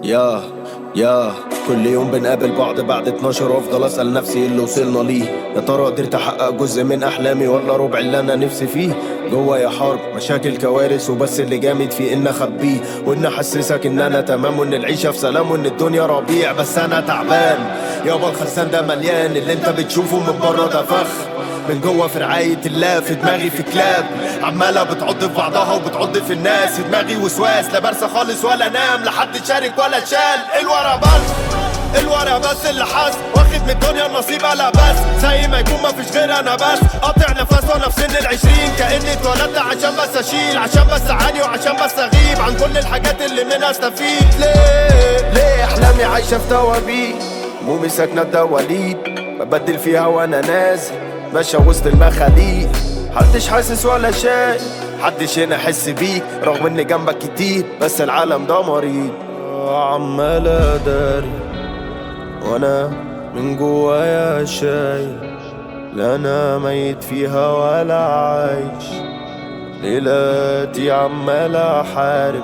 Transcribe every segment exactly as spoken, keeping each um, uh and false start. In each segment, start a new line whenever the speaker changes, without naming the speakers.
يا يا كل يوم بنقابل بعض بعد اتناشر وافضل اسأل نفسي ايه اللي وصلنا ليه. يا ترى قدرت احقق جزء من احلامي ولا ربع اللي انا نفسي فيه؟ جوايا حرب مشاكل كوارث وبس اللي جامد فيه ان اخبيه وان احسسك ان انا تمام وان العيشة في سلام وان الدنيا ربيع بس انا تعبان. يابا الخزان ده مليان اللي انت بتشوفه من بره ده فخ، من جوه في رعاية الله في دماغي في كلاب عمالة بتعض في بعضها وبتعض في الناس. في دماغي وسواس لا برسى خالص ولا نام، لا حد شارك ولا شال. الورا بس الورا بس اللي حاس واخد من الدنيا النصيب لا بس زي ما يكون مفيش غير انا بس قاطع نفس وانا في سن العشرين كأني اتولدت عشان بس اشيل، عشان بس اعاني وعشان بس اغيب عن كل الحاجات اللي منها استفيد. ليه ليه احلامي عايشة في توابيت همومي ساكنة الدواليب ببدل فيها وانا نازل ماشية وسط المخاليق. محدش حاسس ولا شايف محدش هنا حس بيك رغم ان جنبك كتير بس العالم ده مريض. عمال اداري وانا من جوايا شايل لا انا ميت فيها ولا عايش. ليلاتي عمال احارب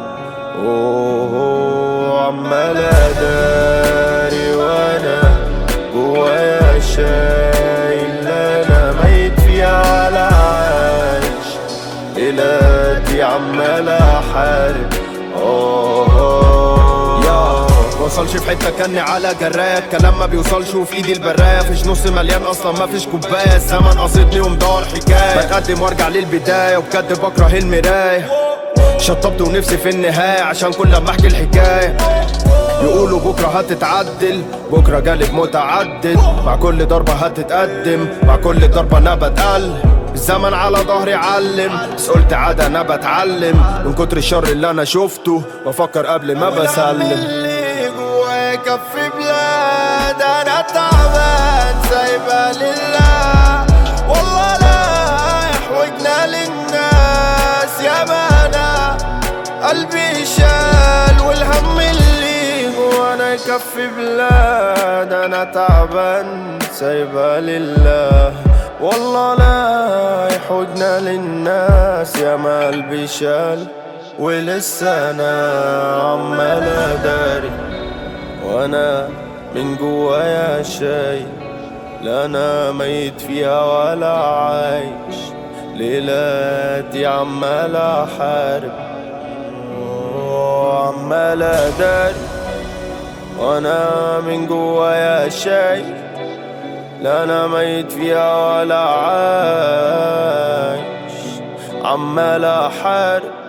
اوه عمال اداري وانا جوايا شايل لا انا ميت فيها ولا عايش. ليلاتي عمال احارب اوه وصلش في حته كاني على جرايه الكلام ما بيوصلش وفي ايدي البرايه فيش نص مليان اصلا ما فيش كوبايه. الزمن قصدني ومدور حكايه بتقدم وارجع للبدايه وبجد بكره المرايه. شطبت ونفسي في النهايه عشان كل لما احكي الحكايه يقولوا بكره هتتعدل بكره جالب متعدد مع كل ضربه هتتقدم مع كل ضربه انا بتقل. الزمن على ظهري علم بس قلت عادة انا بتعلم من كتر الشر اللي انا شفته بفكر قبل ما بسلم. كف بلاد انا تعبان سايبها لله والله لا يحوجنا للناس يا بانا قلبي شال والهم اللي جوانا يكف بلاد انا تعبان سايبها لله والله لا يحوجنا للناس يا ما قلبي شال ولسه انا عمال اداري وانا من جوايا شايل لا انا ميت فيها ولا عايش. ليلاتي عمال احارب وعمال اداري وانا من جوايا شايل لا انا ميت فيها ولا عايش. عمال احارب